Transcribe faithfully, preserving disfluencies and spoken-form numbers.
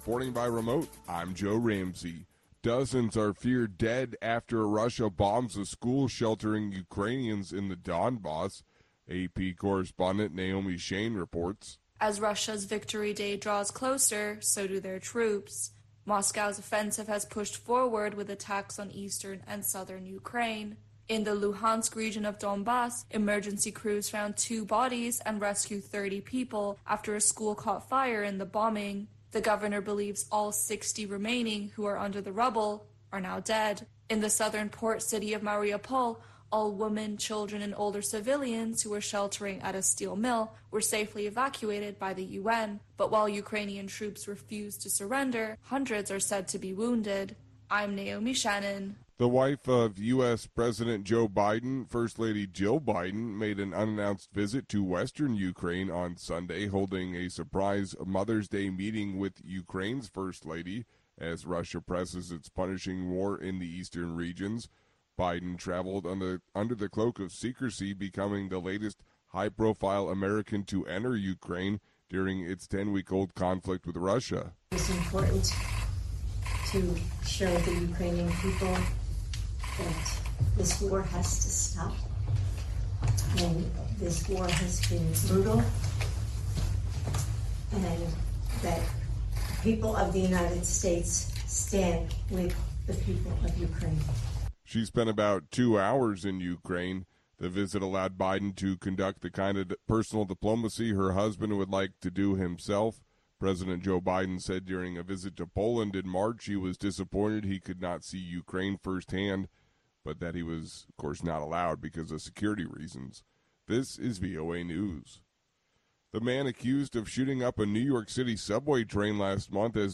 Reporting by remote, I'm Joe Ramsey. Dozens are feared dead after Russia bombs a school sheltering Ukrainians in the Donbass. A P correspondent Naomi Shane reports. As Russia's Victory Day draws closer, so do their troops. Moscow's offensive has pushed forward with attacks on eastern and southern Ukraine. In the Luhansk region of Donbass, emergency crews found two bodies and rescued thirty people after a school caught fire in the bombing. The governor believes all sixty remaining who are under the rubble are now dead. In the southern port city of Mariupol, all women, children, and older civilians who were sheltering at a steel mill were safely evacuated by the U N. But while Ukrainian troops refuse to surrender, hundreds are said to be wounded. I'm Naomi Shannon. The wife of U S President Joe Biden, First Lady Jill Biden, made an unannounced visit to western Ukraine on Sunday, holding a surprise Mother's Day meeting with Ukraine's First Lady as Russia presses its punishing war in the eastern regions. Biden traveled under, under the cloak of secrecy, becoming the latest high-profile American to enter Ukraine during its ten-week-old conflict with Russia. It's important to show the Ukrainian people that this war has to stop, and this war has been brutal, and that the people of the United States stand with the people of Ukraine. She spent about two hours in Ukraine. The visit allowed Biden to conduct the kind of personal diplomacy her husband would like to do himself. President Joe Biden said during a visit to Poland in March he was disappointed he could not see Ukraine firsthand, but that he was, of course, not allowed because of security reasons. This is V O A News. The man accused of shooting up a New York City subway train last month has